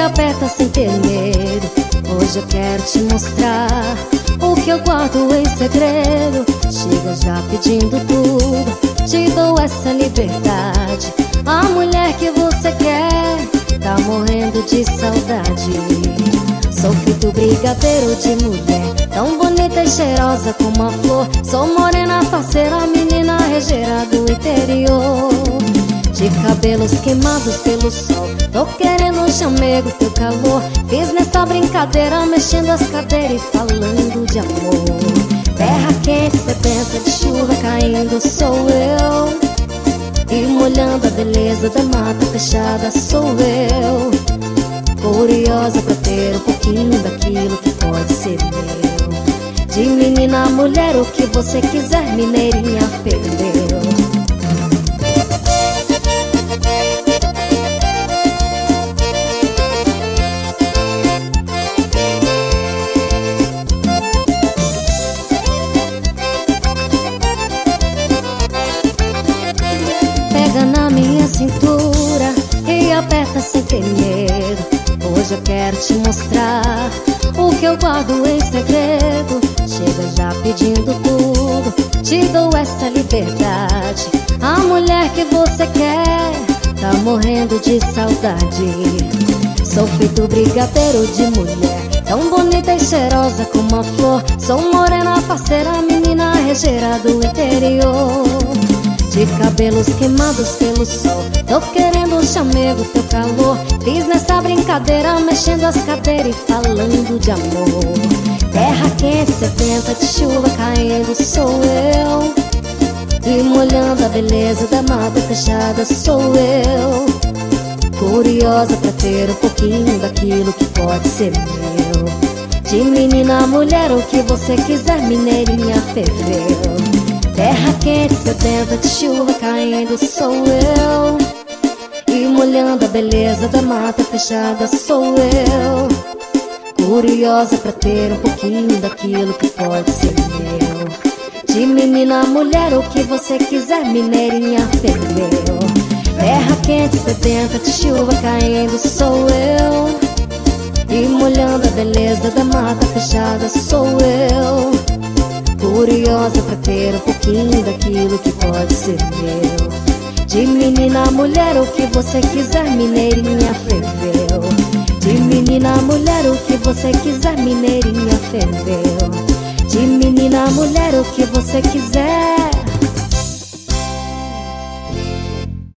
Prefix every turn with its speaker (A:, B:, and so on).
A: aperta sem ter medo. Hoje eu quero te mostrar o que eu guardo em segredo. Chega já pedindo tudo, te dou essa liberdade. A mulher que você quer tá morrendo de saudade. Sou feito brigadeiro de mulher, tão bonita e cheirosa como a flor. Sou morena, faceira, menina regeira do interior. De cabelos queimados pelo sol, tô querendo um chamego, teu calor. Fiz nessa brincadeira, mexendo as cadeiras e falando de amor. Terra quente, sedenta de chuva caindo, sou eu. E molhando a beleza da mata fechada, sou eu. Curiosa pra ter um pouquinho daquilo que pode ser meu. De menina a mulher, o que você quiser, mineirinha perdeu. Pega na minha cintura e aperta sem ter medo. Hoje eu quero te mostrar o que eu guardo em segredo. Chega já pedindo tudo, te dou essa liberdade. A mulher que você quer tá morrendo de saudade. Sou feito brigadeiro de mulher, tão bonita e cheirosa como a flor. Sou morena, parceira, menina regeira do interior. De cabelos queimados pelo sol, tô querendo um chamego, teu calor. Fiz nessa brincadeira, mexendo as cadeiras e falando de amor. Terra quente, sedenta de chuva caindo, sou eu. E molhando a beleza da mata fechada, sou eu. Curiosa pra ter um pouquinho daquilo que pode ser meu. De menina a mulher, o que você quiser, mineirinha ferveu. Terra quente, sedenta de chuva caindo, sou eu. E molhando a beleza da mata fechada, sou eu. Curiosa pra ter um pouquinho daquilo que pode ser meu. De menina a mulher, o que você quiser, mineirinha ferveu. Terra quente, sedenta de chuva caindo, sou eu. E molhando a beleza da mata fechada, sou eu. Curiosa pra ter um pouquinho daquilo que pode ser meu. De menina a mulher, o que você quiser, mineirinha ferveu. De menina a mulher, o que você quiser, mineirinha ferveu. De menina a mulher, o que você quiser.